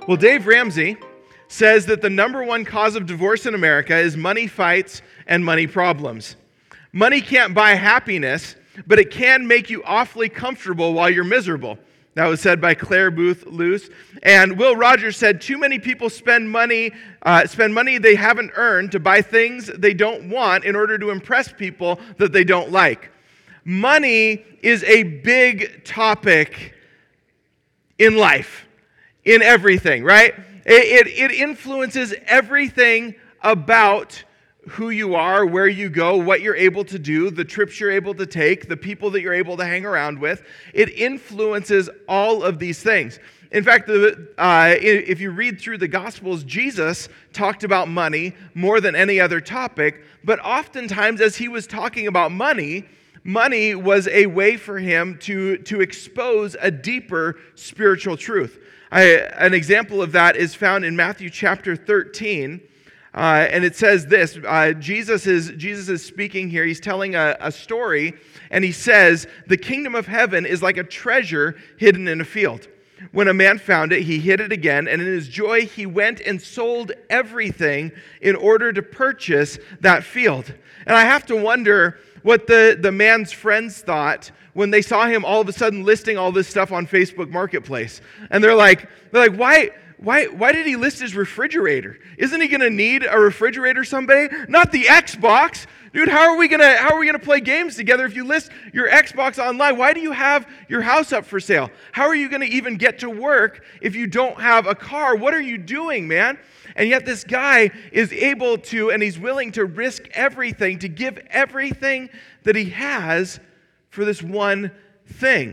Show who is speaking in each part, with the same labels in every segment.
Speaker 1: Well, Dave Ramsey says that the number one cause of divorce in America is money fights and money problems. Money can't buy happiness, but it can make you awfully comfortable while you're miserable. That was said by Claire Booth Luce. And Will Rogers said, too many people spend money they haven't earned to buy things they don't want in order to impress people that they don't like. Money is a big topic in life, in everything, right? It influences everything about who you are, where you go, what you're able to do, the trips you're able to take, the people that you're able to hang around with. It influences all of these things. In fact, if you read through the Gospels, Jesus talked about money more than any other topic, but oftentimes as he was talking about money was a way for him to expose a deeper spiritual truth. An example of that is found in Matthew chapter 13. And it says this, Jesus is speaking here. He's telling a story, and he says, the kingdom of heaven is like a treasure hidden in a field. When a man found it, he hid it again, and in his joy, he went and sold everything in order to purchase that field. And I have to wonder what the man's friends thought when they saw him all of a sudden listing all this stuff on Facebook Marketplace. And they're like, why did he list his refrigerator? Isn't he going to need a refrigerator someday? Not the Xbox. Dude, how are we going to play games together if you list your Xbox online? Why do you have your house up for sale? How are you going to even get to work if you don't have a car? What are you doing, man? And yet this guy is able to, and he's willing to risk everything, to give everything that he has for this one thing.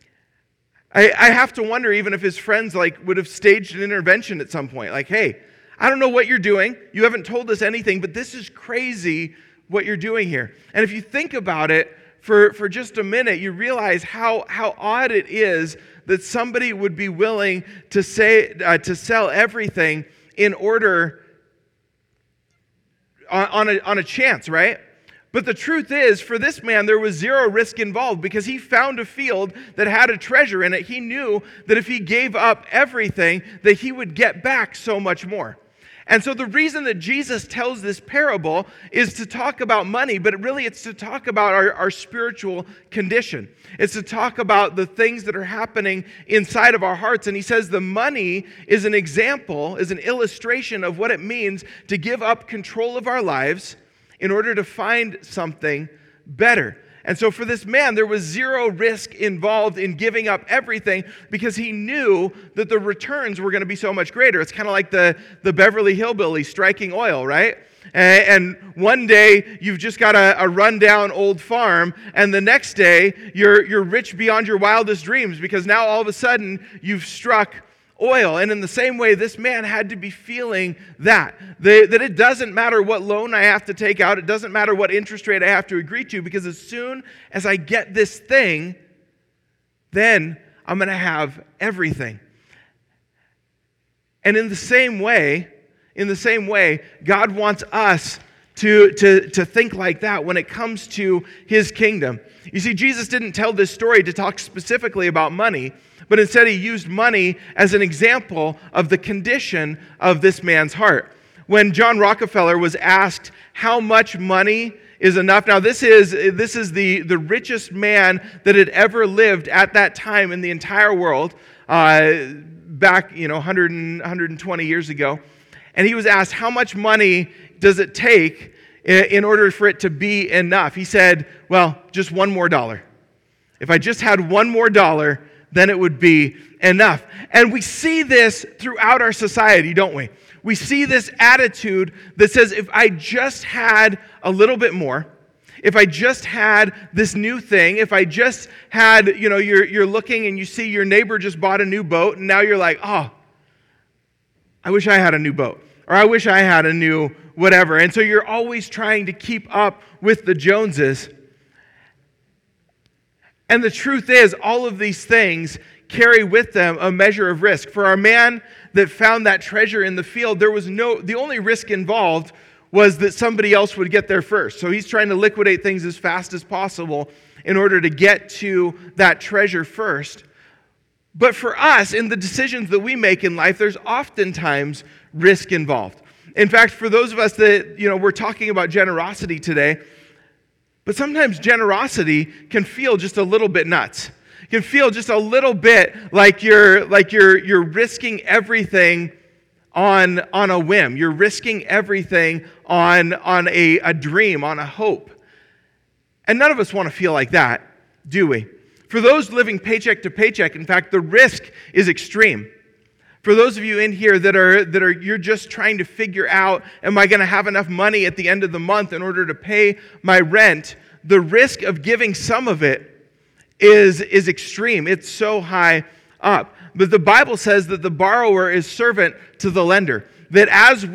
Speaker 1: I have to wonder even if his friends would have staged an intervention at some point. Like, hey, I don't know what you're doing. You haven't told us anything, but this is crazy what you're doing here. And if you think about it for just a minute, you realize how odd it is that somebody would be willing to sell everything in order on a chance, right? But the truth is, for this man, there was zero risk involved because he found a field that had a treasure in it. He knew that if he gave up everything, that he would get back so much more. And so the reason that Jesus tells this parable is to talk about money, but really it's to talk about our spiritual condition. It's to talk about the things that are happening inside of our hearts. And he says the money is an example, is an illustration of what it means to give up control of our lives in order to find something better. And so for this man, there was zero risk involved in giving up everything because he knew that the returns were going to be so much greater. It's kind of like the Beverly Hillbillies striking oil, right? And one day you've just got a rundown old farm, and the next day you're rich beyond your wildest dreams because now all of a sudden you've struck oil. And in the same way, this man had to be feeling that it doesn't matter what loan I have to take out, it doesn't matter what interest rate I have to agree to, because as soon as I get this thing, then I'm going to have everything. And in the same way, God wants us to think like that when it comes to his kingdom. You see, Jesus didn't tell this story to talk specifically about money, but instead he used money as an example of the condition of this man's heart. When John Rockefeller was asked how much money is enough, now this is the richest man that had ever lived at that time in the entire world, back 120 years ago, and he was asked how much money does it take in order for it to be enough. He said, well, just $1 more. If I just had $1 more, then it would be enough. And we see this throughout our society, don't we? We see this attitude that says, if I just had a little bit more, if I just had this new thing, if I just had, you're looking and you see your neighbor just bought a new boat, and now you're like, oh, I wish I had a new boat. Or I wish I had a new whatever. And so you're always trying to keep up with the Joneses. And the truth is, all of these things carry with them a measure of risk. For our man that found that treasure in the field, the only risk involved was that somebody else would get there first. So he's trying to liquidate things as fast as possible in order to get to that treasure first. But for us, in the decisions that we make in life, there's oftentimes risk involved. In fact, for those of us that, we're talking about generosity today, but sometimes generosity can feel just a little bit nuts. It can feel just a little bit like you're risking everything on a whim. You're risking everything on a dream, on a hope. And none of us want to feel like that, do we? For those living paycheck to paycheck, in fact, the risk is extreme. For those of you in here that are you're just trying to figure out, am I going to have enough money at the end of the month in order to pay my rent? The risk of giving some of it is extreme. It's so high up. But the Bible says that the borrower is servant to the lender. That as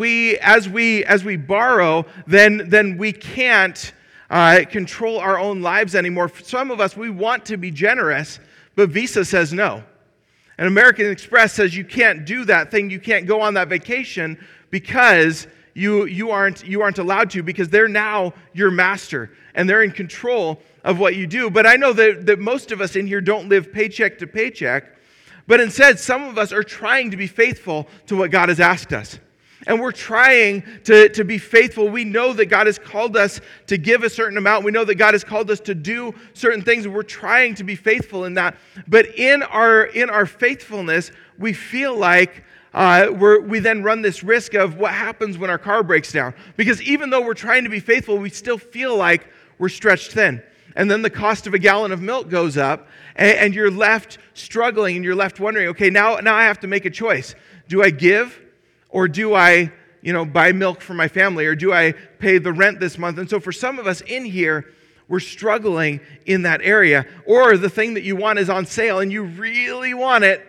Speaker 1: we borrow, then we can't control our own lives anymore. For some of us, we want to be generous, but Visa says no. And American Express says you can't do that thing. You can't go on that vacation because you aren't allowed to, because they're now your master and they're in control of what you do. But I know that most of us in here don't live paycheck to paycheck, but instead some of us are trying to be faithful to what God has asked us. And we're trying to be faithful. We know that God has called us to give a certain amount. We know that God has called us to do certain things, and we're trying to be faithful in that. But in our faithfulness, we feel like we then run this risk of what happens when our car breaks down. Because even though we're trying to be faithful, we still feel like we're stretched thin. And then the cost of a gallon of milk goes up, and you're left struggling, and you're left wondering, okay, now I have to make a choice. Do I give? Or do I, buy milk for my family? Or do I pay the rent this month? And so for some of us in here, we're struggling in that area. Or the thing that you want is on sale and you really want it,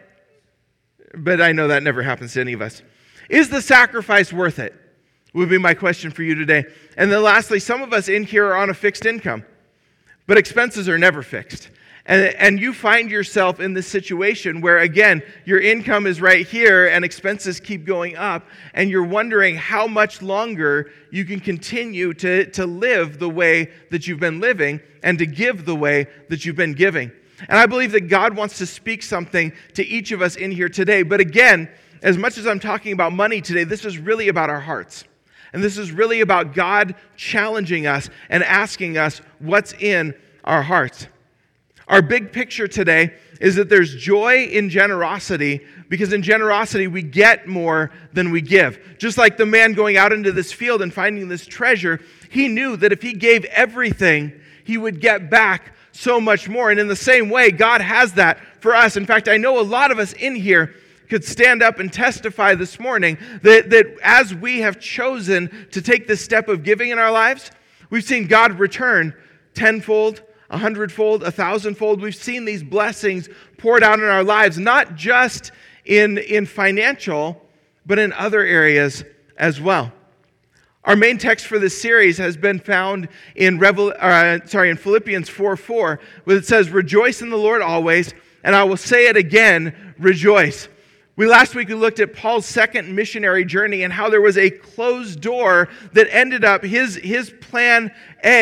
Speaker 1: but I know that never happens to any of us. Is the sacrifice worth it? Would be my question for you today. And then lastly, some of us in here are on a fixed income, but expenses are never fixed. And you find yourself in this situation where, again, your income is right here and expenses keep going up, and you're wondering how much longer you can continue to live the way that you've been living and to give the way that you've been giving. And I believe that God wants to speak something to each of us in here today. But again, as much as I'm talking about money today, this is really about our hearts. And this is really about God challenging us and asking us what's in our hearts. Our big picture today is that there's joy in generosity, because in generosity we get more than we give. Just like the man going out into this field and finding this treasure, he knew that if he gave everything, he would get back so much more. And in the same way, God has that for us. In fact, I know a lot of us in here could stand up and testify this morning that as we have chosen to take this step of giving in our lives, we've seen God return tenfold, 100-fold, 1,000-fold. We've seen these blessings poured out in our lives, not just in financial, but in other areas as well. Our main text for this series has been found in Philippians 4:4, where it says, "Rejoice in the Lord always, and I will say it again, rejoice." Last week we looked at Paul's second missionary journey and how there was a closed door that ended up his plan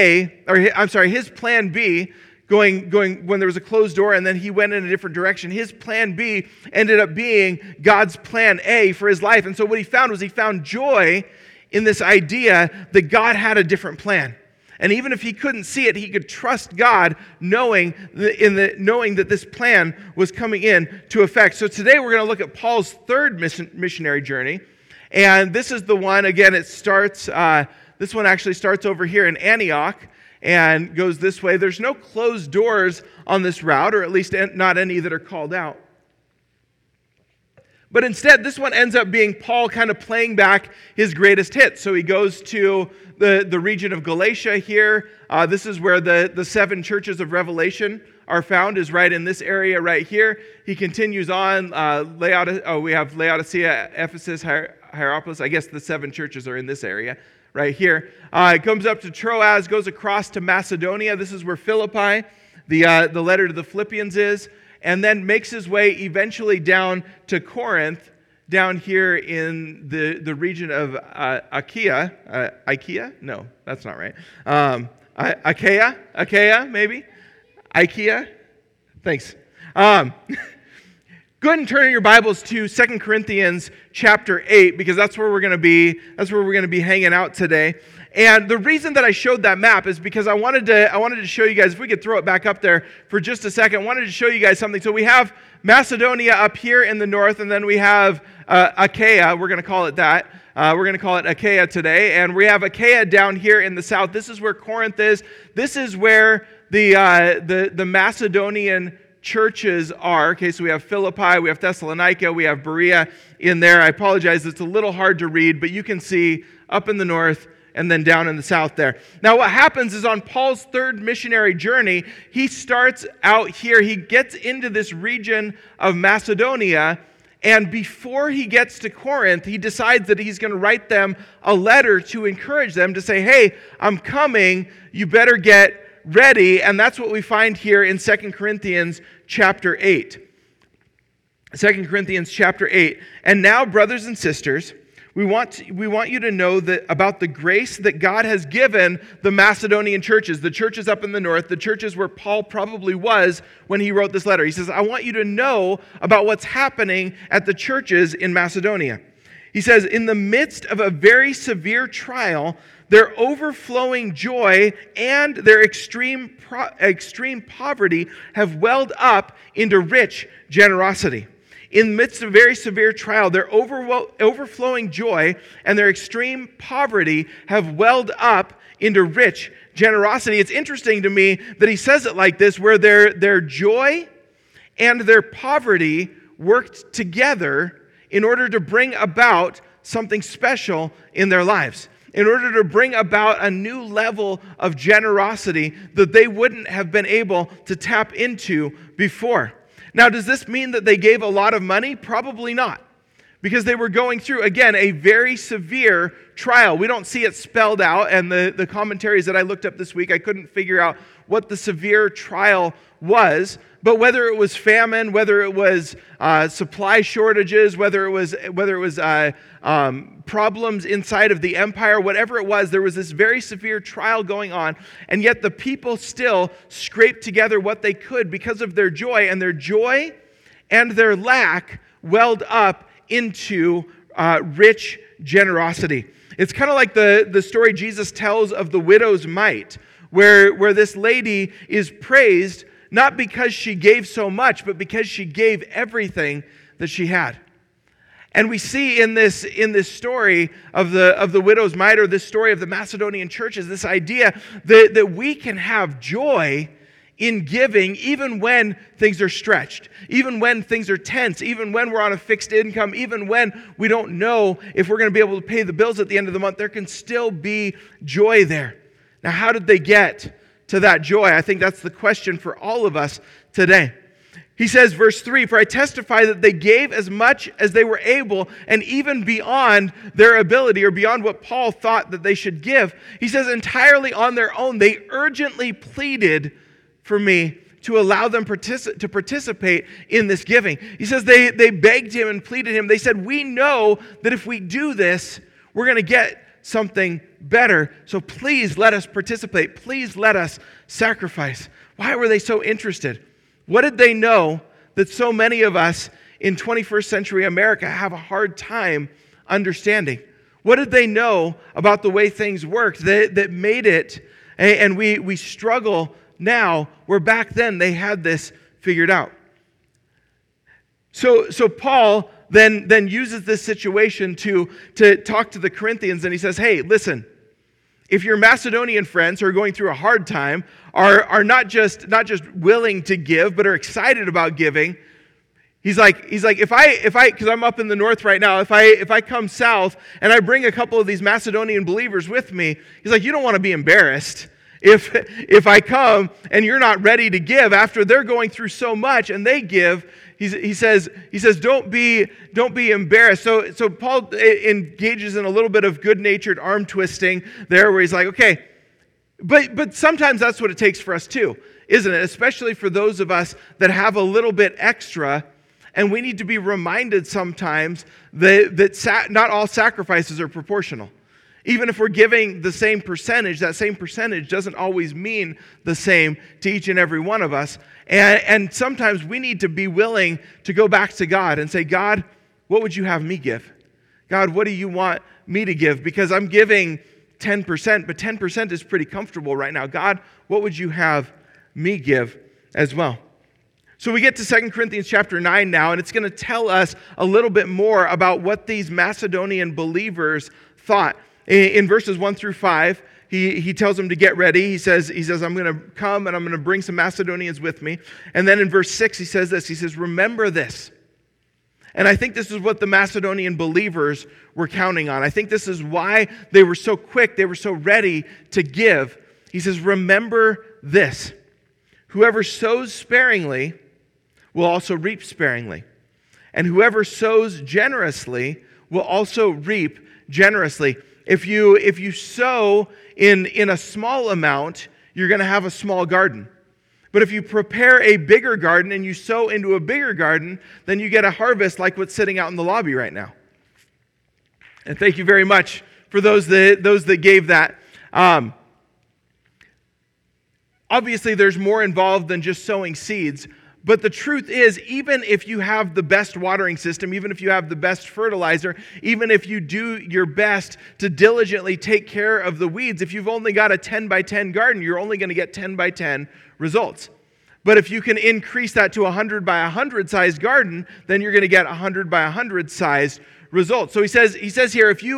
Speaker 1: B, going when there was a closed door and then he went in a different direction. His plan B ended up being God's plan A for his life. And so what he found was he found joy in this idea that God had a different plan. And even if he couldn't see it, he could trust God, knowing that this plan was coming into effect. So today we're going to look at Paul's third missionary journey. And this is the one, again, this one actually starts over here in Antioch and goes this way. There's no closed doors on this route, or at least not any that are called out. But instead, this one ends up being Paul kind of playing back his greatest hits. So he goes to the region of Galatia here. This is where the 7 churches of Revelation are found, is right in this area right here. He continues on. We have Laodicea, Ephesus, Hierapolis. I guess the 7 churches are in this area right here. It comes up to Troas, goes across to Macedonia. This is where Philippi, the letter to the Philippians is. And then makes his way eventually down to Corinth, down here in the region of Achaia. Achaia? No, that's not right. Achaia, maybe? Achaia? Thanks. Go ahead and turn in your Bibles to 2 Corinthians chapter 8, because that's where we're going to be hanging out today. And the reason that I showed that map is because I wanted to show you guys, if we could throw it back up there for just a second, I wanted to show you guys something. So we have Macedonia up here in the north, and then we have Achaia, we're going to call it that. We're going to call it Achaia today. And we have Achaia down here in the south. This is where Corinth is. This is where the Macedonian churches are. Okay, so we have Philippi, we have Thessalonica, we have Berea in there. I apologize, it's a little hard to read, but you can see up in the north and then down in the south there. Now what happens is on Paul's third missionary journey, he starts out here. He gets into this region of Macedonia, and before he gets to Corinth, he decides that he's going to write them a letter to encourage them to say, hey, I'm coming, you better get ready. And that's what we find here in 2 Corinthians chapter 8. 2 Corinthians chapter 8. And now, brothers and sisters, we want you to know that about the grace that God has given the Macedonian churches, the churches up in the north, the churches where Paul probably was when he wrote this letter. He says, I want you to know about what's happening at the churches in Macedonia. He says, in the midst of a very severe trial, their overflowing joy and their extreme poverty have welled up into rich generosity. In the midst of a very severe trial, their overflowing joy and their extreme poverty have welled up into rich generosity. It's interesting to me that he says it like this, where their joy and their poverty worked together in order to bring about something special in their lives, in order to bring about a new level of generosity that they wouldn't have been able to tap into before. Now, does this mean that they gave a lot of money? Probably not, because they were going through, again, a very severe trial. We don't see it spelled out, and the commentaries that I looked up this week, I couldn't figure out what the severe trial was. But whether it was famine, whether it was supply shortages, whether it was problems inside of the empire, whatever it was, there was this very severe trial going on, and yet the people still scraped together what they could because of their joy, and their lack welled up into rich generosity. It's kind of like the story Jesus tells of the widow's mite, where this lady is praised not because she gave so much, but because she gave everything that she had. And we see in this story of the widow's mite, or this story of the Macedonian churches, this idea that we can have joy in giving even when things are stretched, even when things are tense, even when we're on a fixed income, even when we don't know if we're going to be able to pay the bills at the end of the month. There can still be joy there. Now, how did they get to that joy? I think that's the question for all of us today. He says, verse 3, for I testify that they gave as much as they were able, and even beyond their ability, or beyond what Paul thought that they should give. He says, entirely on their own, they urgently pleaded for me to allow them to participate in this giving. He says they begged him and pleaded him. They said, we know that if we do this, we're going to get something better. So please let us participate. Please let us sacrifice. Why were they so interested? What did they know that so many of us in 21st century America have a hard time understanding? What did they know about the way things worked that made it, and we struggle now, where back then they had this figured out? So Paul then uses this situation to talk to the Corinthians, and he says, hey, listen, if your Macedonian friends who are going through a hard time are not just willing to give, but are excited about giving, he's like, if I, because I'm up in the north right now, if I come south and I bring a couple of these Macedonian believers with me, he's like, you don't want to be embarrassed if I come and you're not ready to give after they're going through so much and they give. He says, don't be embarrassed. So Paul engages in a little bit of good-natured arm twisting there, where he's like, okay, but sometimes that's what it takes for us too, isn't it? Especially for those of us that have a little bit extra, and we need to be reminded sometimes that not all sacrifices are proportional. Even if we're giving the same percentage, that same percentage doesn't always mean the same to each and every one of us. And sometimes we need to be willing to go back to God and say, God, what would you have me give? God, what do you want me to give? Because I'm giving 10%, but 10% is pretty comfortable right now. God, what would you have me give as well? So we get to 2 Corinthians chapter 9 now, and it's going to tell us a little bit more about what these Macedonian believers thought. In verses 1 through 5, he tells them to get ready. He says, I'm going to come and I'm going to bring some Macedonians with me. And then in verse 6, he says this. He says, remember this. And I think this is what the Macedonian believers were counting on. I think this is why they were so quick, they were so ready to give. He says, remember this. Whoever sows sparingly will also reap sparingly. And whoever sows generously will also reap generously. If you sow in a small amount, you're going to have a small garden. But if you prepare a bigger garden and you sow into a bigger garden, then you get a harvest like what's sitting out in the lobby right now. And thank you very much for those that gave that. Obviously, there's more involved than just sowing seeds. But the truth is, even if you have the best watering system, even if you have the best fertilizer, even if you do your best to diligently take care of the weeds, if you've only got a 10 by 10 garden, you're only going to get 10 by 10 results. But if you can increase that to a 100 by 100 sized garden, then you're going to get 100 by 100 sized results. So he says here, if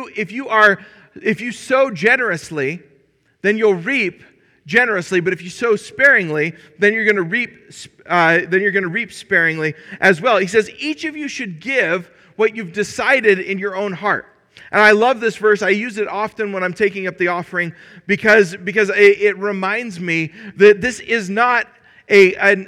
Speaker 1: you sow generously, then you'll reap generously, but if you sow sparingly, then you're going to reap sparingly as well. He says each of you should give what you've decided in your own heart. And I love this verse. I use it often when I'm taking up the offering because it reminds me that this is not an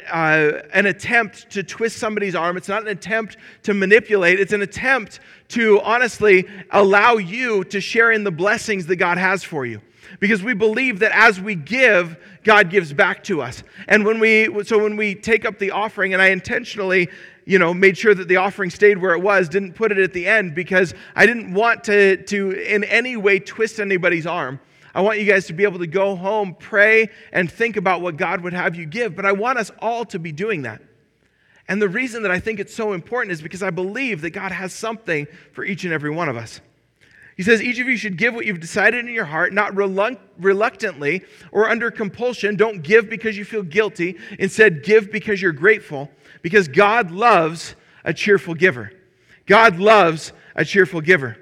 Speaker 1: attempt to twist somebody's arm. It's not an attempt to manipulate. It's an attempt to honestly allow you to share in the blessings that God has for you. Because we believe that as we give, God gives back to us. And when we take up the offering, and I intentionally, made sure that the offering stayed where it was, didn't put it at the end because I didn't want to in any way twist anybody's arm. I want you guys to be able to go home, pray, and think about what God would have you give. But I want us all to be doing that. And the reason that I think it's so important is because I believe that God has something for each and every one of us. He says, each of you should give what you've decided in your heart, not reluctantly or under compulsion. Don't give because you feel guilty. Instead, give because you're grateful, because God loves a cheerful giver. God loves a cheerful giver.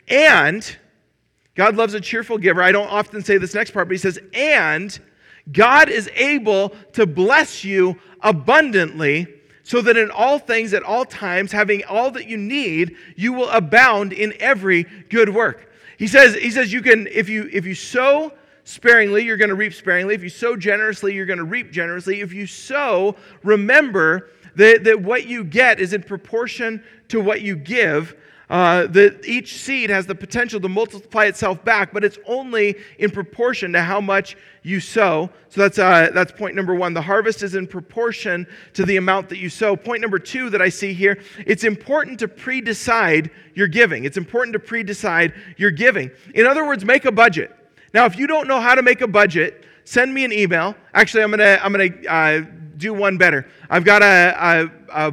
Speaker 1: And God loves a cheerful giver. I don't often say this next part, but he says, and God is able to bless you abundantly, so that in all things, at all times, having all that you need, you will abound in every good work. He says you can, if you sow sparingly, you're going to reap sparingly. If you sow generously, you're going to reap generously. If you sow, remember that what you get is in proportion to what you give. That each seed has the potential to multiply itself back, but it's only in proportion to how much you sow. So that's point number one. The harvest is in proportion to the amount that you sow. Point number two that I see here, it's important to pre-decide your giving. It's important to pre-decide your giving. In other words, make a budget. Now, if you don't know how to make a budget, send me an email. Actually, I'm gonna do one better. I've got a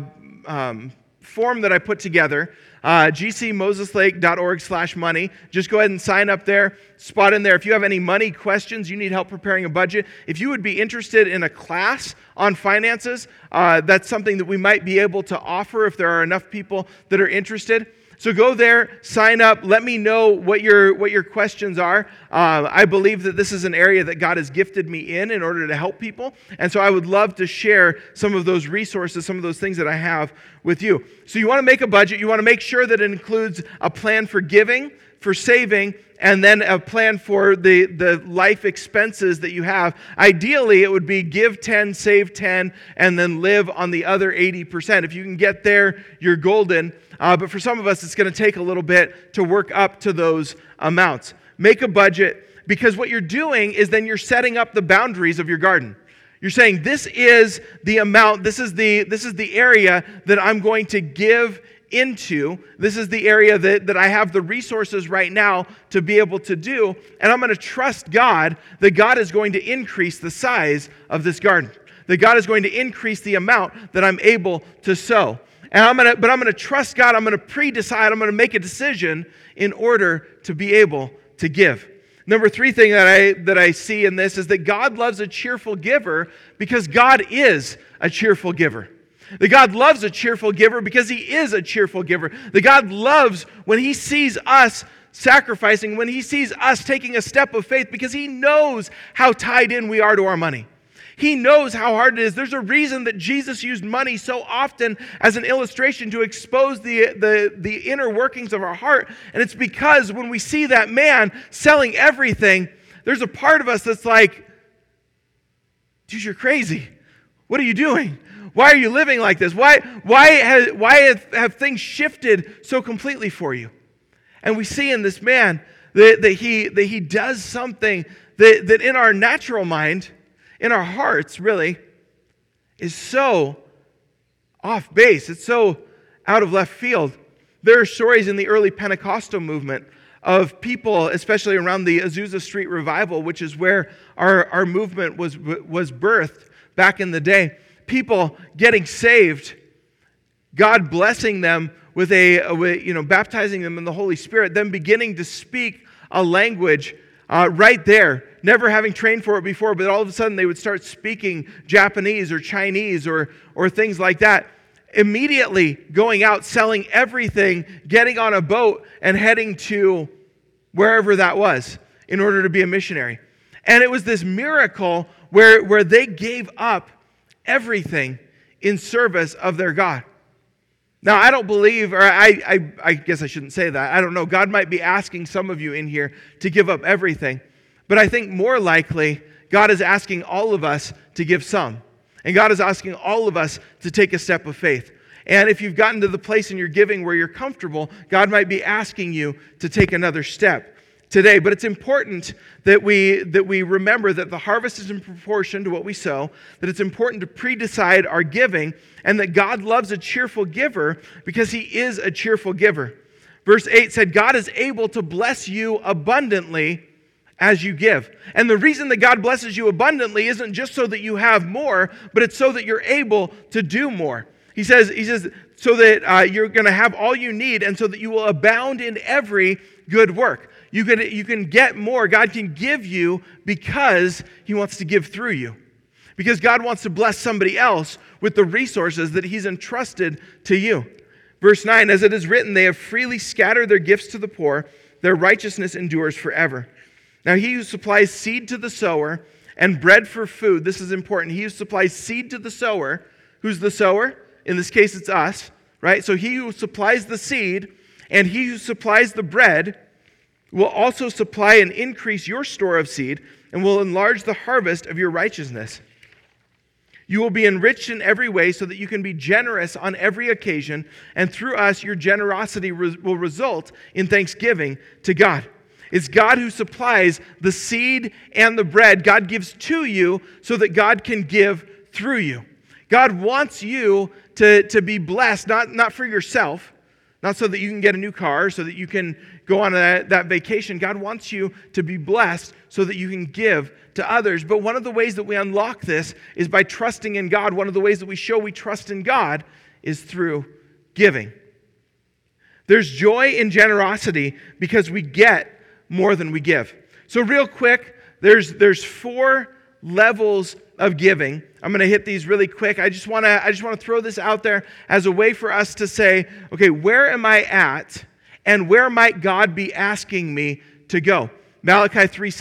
Speaker 1: form that I put together. gcmoseslake.org/money. Just go ahead and sign up there, spot in there. If you have any money questions, you need help preparing a budget. If you would be interested in a class on finances, that's something that we might be able to offer if there are enough people that are interested. So go there, sign up, let me know what your questions are. I believe that this is an area that God has gifted me in order to help people. And so I would love to share some of those resources, some of those things that I have with you. So you want to make a budget. You want to make sure that it includes a plan for giving, for saving, and then a plan for the life expenses that you have. Ideally, it would be give 10, save 10, and then live on the other 80%. If you can get there, you're golden. But for some of us, it's going to take a little bit to work up to those amounts. Make a budget, because what you're doing is then you're setting up the boundaries of your garden. You're saying, this is the amount, this is the area that I'm going to give into. This is the area that I have the resources right now to be able to do. And I'm going to trust God that God is going to increase the size of this garden, that God is going to increase the amount that I'm able to sow. And I'm going to trust God. I'm going to pre-decide. I'm going to make a decision in order to be able to give. Number 3 thing that I see in this is that God loves a cheerful giver because God is a cheerful giver. That God loves a cheerful giver because He is a cheerful giver. That God loves when He sees us sacrificing, when He sees us taking a step of faith, because He knows how tied in we are to our money. He knows how hard it is. There's a reason that Jesus used money so often as an illustration to expose the inner workings of our heart. And it's because when we see that man selling everything, there's a part of us that's like, dude, you're crazy. What are you doing? Why are you living like this? Why have things shifted so completely for you? And we see in this man that he does something that in our natural mind, in our hearts, really, is so off base. It's so out of left field. There are stories in the early Pentecostal movement of people, especially around the Azusa Street Revival, which is where our movement was birthed back in the day. People getting saved, God blessing them with baptizing them in the Holy Spirit, them beginning to speak a language right there, never having trained for it before, but all of a sudden they would start speaking Japanese or Chinese or things like that. Immediately going out, selling everything, getting on a boat and heading to wherever that was in order to be a missionary. And it was this miracle where they gave up everything in service of their God. Now, I don't believe, or I guess I shouldn't say that. I don't know. God might be asking some of you in here to give up everything. But I think more likely, God is asking all of us to give some. And God is asking all of us to take a step of faith. And if you've gotten to the place in your giving where you're comfortable, God might be asking you to take another step today. But it's important that we remember that the harvest is in proportion to what we sow, that it's important to pre-decide our giving, and that God loves a cheerful giver because He is a cheerful giver. Verse 8 said, God is able to bless you abundantly as you give. And the reason that God blesses you abundantly isn't just so that you have more, but it's so that you're able to do more. He says so that you're going to have all you need, and so that you will abound in every good work. You can get more. God can give you because He wants to give through you. Because God wants to bless somebody else with the resources that He's entrusted to you. Verse 9, as it is written, they have freely scattered their gifts to the poor. Their righteousness endures forever. Now He who supplies seed to the sower and bread for food, this is important. He who supplies seed to the sower, who's the sower? In this case, it's us, right? So He who supplies the seed and He who supplies the bread will also supply and increase your store of seed and will enlarge the harvest of your righteousness. You will be enriched in every way so that you can be generous on every occasion, and through us your generosity will result in thanksgiving to God. It's God who supplies the seed and the bread. God gives to you so that God can give through you. God wants you to be blessed, not for yourself, not so that you can get a new car, so that you can go on that vacation. God wants you to be blessed so that you can give to others. But one of the ways that we unlock this is by trusting in God. One of the ways that we show we trust in God is through giving. There's joy in generosity because we get more than we give. So real quick, there's 4 levels of giving. I'm going to hit these really quick. I just want to throw this out there as a way for us to say, okay, where am I at, and where might God be asking me to go? Malachi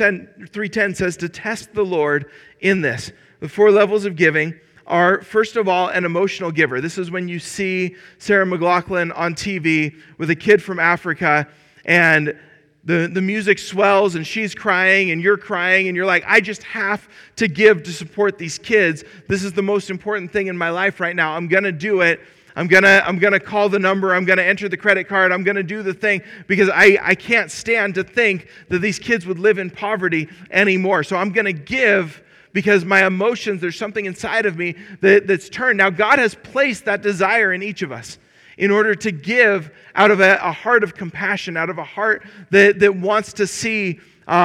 Speaker 1: 3:10 says to test the Lord in this. The 4 levels of giving are, first of all, an emotional giver. This is when you see Sarah McLachlan on TV with a kid from Africa, and the music swells and she's crying and you're crying and you're like, I just have to give to support these kids. This is the most important thing in my life right now. I'm going to do it. I'm gonna call the number. I'm going to enter the credit card. I'm going to do the thing because I can't stand to think that these kids would live in poverty anymore. So I'm going to give because my emotions, there's something inside of me that's turned. Now, God has placed that desire in each of us. in order to give out of a heart of compassion, out of a heart that wants to see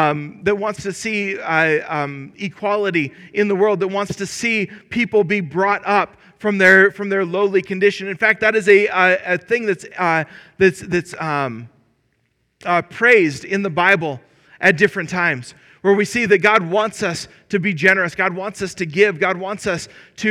Speaker 1: equality in the world, that wants to see people be brought up from their lowly condition. In fact, that is a thing that's praised in the Bible at different times, where we see that God wants us to be generous. God wants us to give. God wants us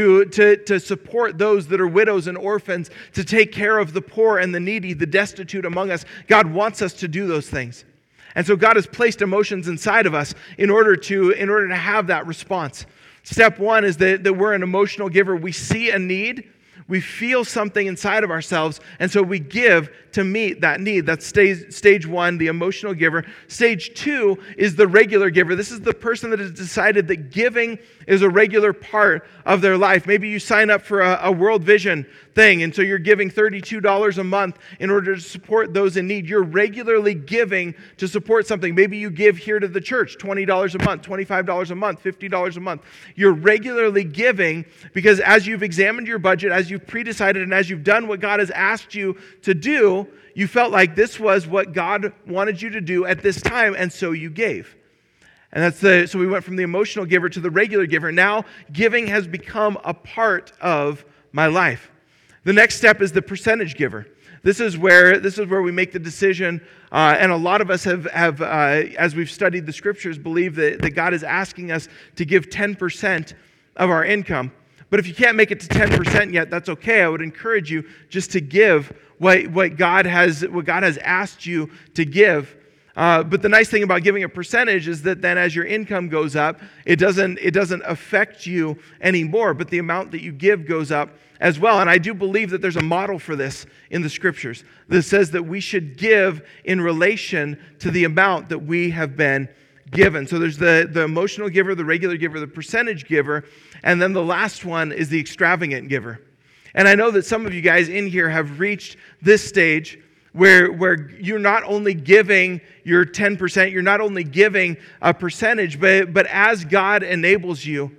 Speaker 1: to support those that are widows and orphans, to take care of the poor and the needy, the destitute among us. God wants us to do those things. And so God has placed emotions inside of us in order to have that response. Step one is that we're an emotional giver. We see a need. We feel something inside of ourselves, and so we give to meet that need. That's stage one, the emotional giver. Stage two is the regular giver. This is the person that has decided that giving is a regular part of their life. Maybe you sign up for a World Vision thing, and so you're giving $32 a month in order to support those in need. You're regularly giving to support something. Maybe you give here to the church, $20 a month, $25 a month, $50 a month. You're regularly giving because as you've examined your budget, as you've pre-decided, and as you've done what God has asked you to do, you felt like this was what God wanted you to do at this time, and so you gave. And so we went from the emotional giver to the regular giver. Now giving has become a part of my life. The next step is the percentage giver. This is where we make the decision, and a lot of us have as we've studied the scriptures, believe that God is asking us to give 10% of our income. But if you can't make it to 10% yet, that's okay. I would encourage you just to give what God has asked you to give. But the nice thing about giving a percentage is that then as your income goes up, it doesn't affect you anymore, but the amount that you give goes up as well. And I do believe that there's a model for this in the scriptures that says that we should give in relation to the amount that we have been given. So there's the emotional giver, the regular giver, the percentage giver, and then the last one is the extravagant giver. And I know that some of you guys in here have reached this stage where you're not only giving your 10%, you're not only giving a percentage, but as God enables you,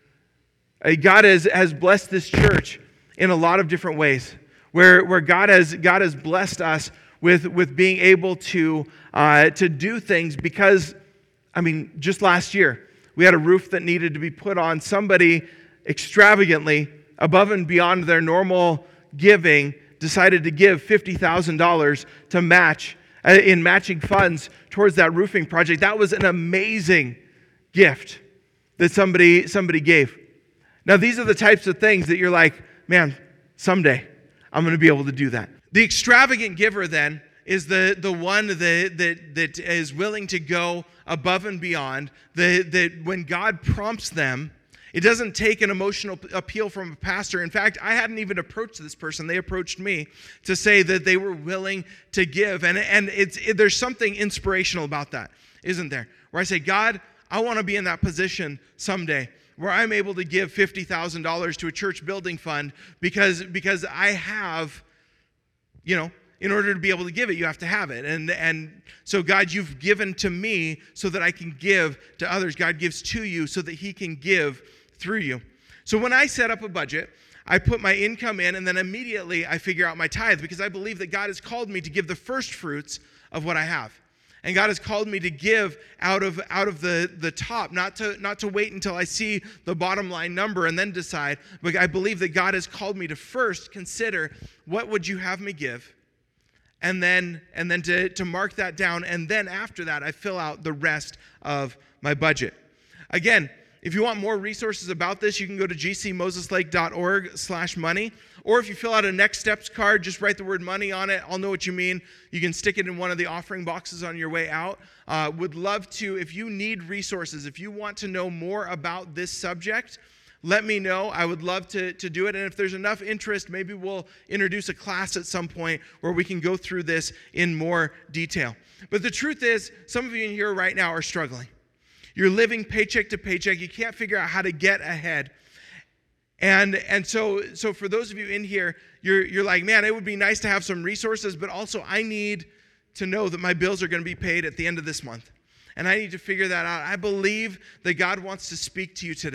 Speaker 1: God has blessed this church in a lot of different ways, where God has blessed us with being able to do things because, just last year, we had a roof that needed to be put on. Somebody extravagantly, above and beyond their normal giving, decided to give $50,000 to match in matching funds towards that roofing project. That was an amazing gift that somebody gave. Now, these are the types of things that you're like, man, someday I'm going to be able to do that. The extravagant giver then is the one that is willing to go above and beyond, that when God prompts them, it doesn't take an emotional appeal from a pastor. In fact, I hadn't even approached this person. They approached me to say that they were willing to give. And there's something inspirational about that, isn't there? Where I say, God, I want to be in that position someday where I'm able to give $50,000 to a church building fund because I have, in order to be able to give it, you have to have it. And so, God, you've given to me so that I can give to others. God gives to you so that he can give through you. So when I set up a budget, I put my income in, and then immediately I figure out my tithe because I believe that God has called me to give the first fruits of what I have. And God has called me to give out of the top, not to wait until I see the bottom line number and then decide. But I believe that God has called me to first consider, what would you have me give? And then to mark that down, and then after that, I fill out the rest of my budget. Again, if you want more resources about this, you can go to gcmoseslake.org/money. Or if you fill out a next steps card, just write the word money on it. I'll know what you mean. You can stick it in one of the offering boxes on your way out. Would love to, if you need resources, if you want to know more about this subject, let me know. I would love to do it. And if there's enough interest, maybe we'll introduce a class at some point where we can go through this in more detail. But the truth is, some of you in here right now are struggling. You're living paycheck to paycheck. You can't figure out how to get ahead. And so for those of you in here, you're like, man, it would be nice to have some resources, but also I need to know that my bills are going to be paid at the end of this month. And I need to figure that out. I believe that God wants to speak to you today.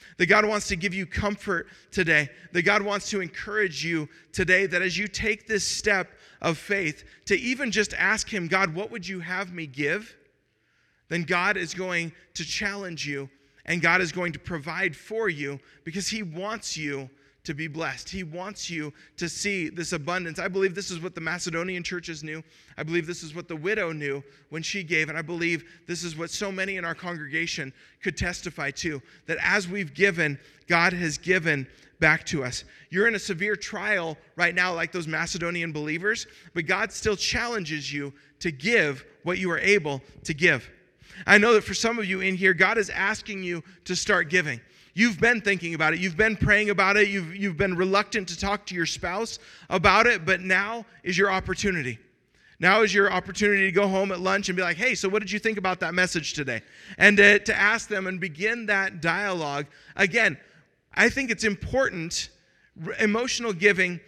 Speaker 1: That God wants to give you comfort today. That God wants to encourage you today that as you take this step of faith to even just ask him, God, what would you have me give? Then God is going to challenge you and God is going to provide for you because he wants you to be blessed. He wants you to see this abundance. I believe this is what the Macedonian churches knew. I believe this is what the widow knew when she gave. And I believe this is what so many in our congregation could testify to, that as we've given, God has given back to us. You're in a severe trial right now like those Macedonian believers, but God still challenges you to give what you are able to give. I know that for some of you in here, God is asking you to start giving. You've been thinking about it. You've been praying about it. You've been reluctant to talk to your spouse about it, but now is your opportunity. Now is your opportunity to go home at lunch and be like, hey, so what did you think about that message today? And to ask them and begin that dialogue. Again, I think it's important. Emotional giving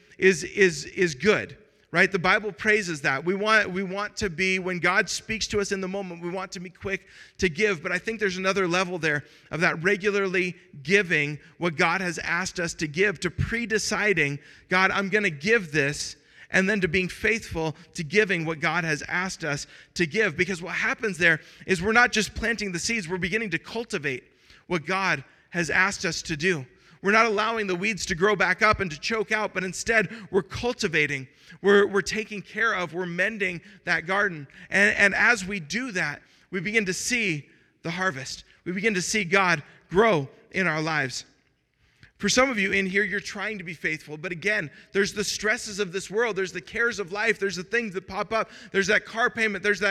Speaker 1: is good. Right? The Bible praises that. We want to be, when God speaks to us in the moment, we want to be quick to give. But I think there's another level there of that regularly giving what God has asked us to give, to pre-deciding, God, I'm going to give this, and then to being faithful to giving what God has asked us to give. Because what happens there is we're not just planting the seeds, we're beginning to cultivate what God has asked us to do. We're not allowing the weeds to grow back up and to choke out, but instead we're cultivating. We're taking care of, we're mending that garden. And as we do that, we begin to see the harvest. We begin to see God grow in our lives. For some of you in here, you're trying to be faithful. But again, there's the stresses of this world. There's the cares of life. There's the things that pop up. There's that car payment. There's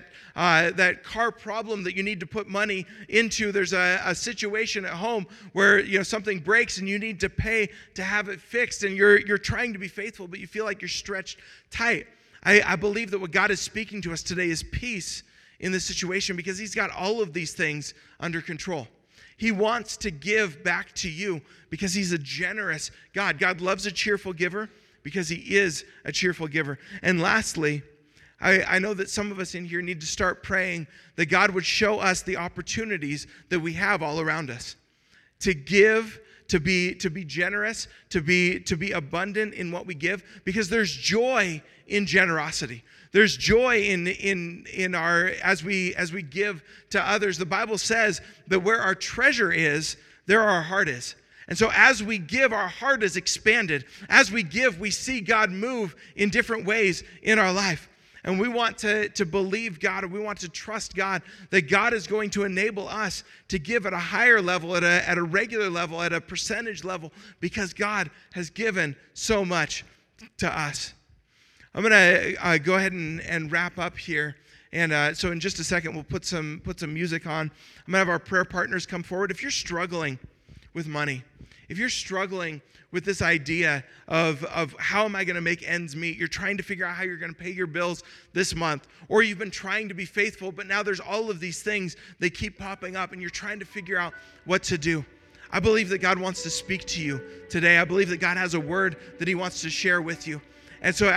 Speaker 1: that car problem that you need to put money into. There's a situation at home where something breaks and you need to pay to have it fixed. And you're trying to be faithful, but you feel like you're stretched tight. I believe that what God is speaking to us today is peace in this situation because he's got all of these things under control. He wants to give back to you because he's a generous God. God loves a cheerful giver because he is a cheerful giver. And lastly, I know that some of us in here need to start praying that God would show us the opportunities that we have all around us to give, to be generous, to be abundant in what we give, because there's joy in generosity. There's joy in our as we give to others. The Bible says that where our treasure is, there our heart is. And so as we give, our heart is expanded. As we give, we see God move in different ways in our life. And we want to believe God, and we want to trust God that God is going to enable us to give at a higher level, at a regular level, at a percentage level, because God has given so much to us. I'm going to go ahead and wrap up here. And so in just a second, we'll put some music on. I'm going to have our prayer partners come forward. If you're struggling with money, if you're struggling with this idea of how am I going to make ends meet, you're trying to figure out how you're going to pay your bills this month, or you've been trying to be faithful, but now there's all of these things, they keep popping up, and you're trying to figure out what to do. I believe that God wants to speak to you today. I believe that God has a word that he wants to share with you. And so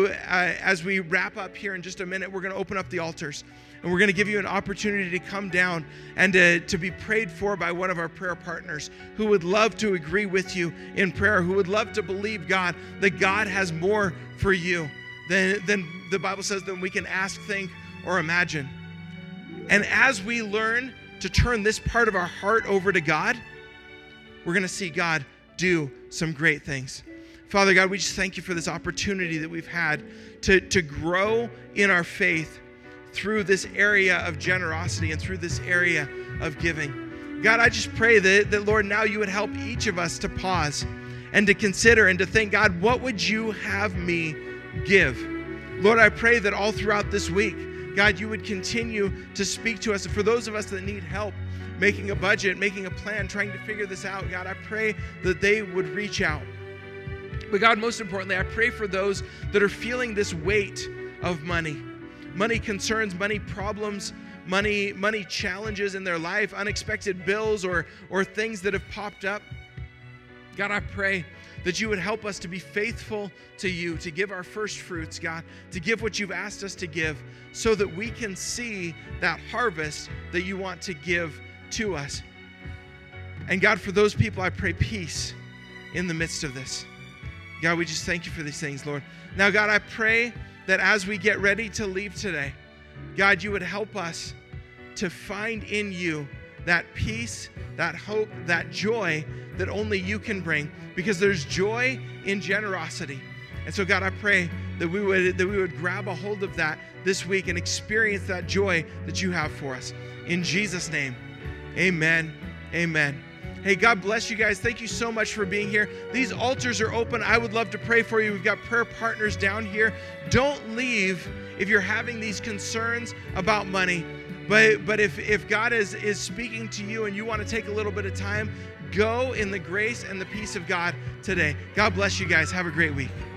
Speaker 1: as we wrap up here in just a minute, we're going to open up the altars. And we're going to give you an opportunity to come down and to be prayed for by one of our prayer partners who would love to agree with you in prayer, who would love to believe God, that God has more for you than the Bible says than we can ask, think, or imagine. And as we learn to turn this part of our heart over to God, we're going to see God do some great things. Father God, we just thank you for this opportunity that we've had to grow in our faith through this area of generosity and through this area of giving. God, I just pray that Lord, now you would help each of us to pause and to consider and to think, God, what would you have me give? Lord, I pray that all throughout this week, God, you would continue to speak to us. And for those of us that need help making a budget, making a plan, trying to figure this out, God, I pray that they would reach out. But God, most importantly, I pray for those that are feeling this weight of money. Money concerns, money problems, money challenges in their life, unexpected bills or things that have popped up. God, I pray that you would help us to be faithful to you, to give our first fruits, God, to give what you've asked us to give so that we can see that harvest that you want to give to us. And God, for those people, I pray peace in the midst of this. God, we just thank you for these things, Lord. Now, God, I pray that as we get ready to leave today, God, you would help us to find in you that peace, that hope, that joy that only you can bring, because there's joy in generosity. And so, God, I pray that we would grab a hold of that this week and experience that joy that you have for us. In Jesus' name, amen. Amen. Hey, God bless you guys. Thank you so much for being here. These altars are open. I would love to pray for you. We've got prayer partners down here. Don't leave if you're having these concerns about money. But if God is speaking to you and you want to take a little bit of time, go in the grace and the peace of God today. God bless you guys. Have a great week.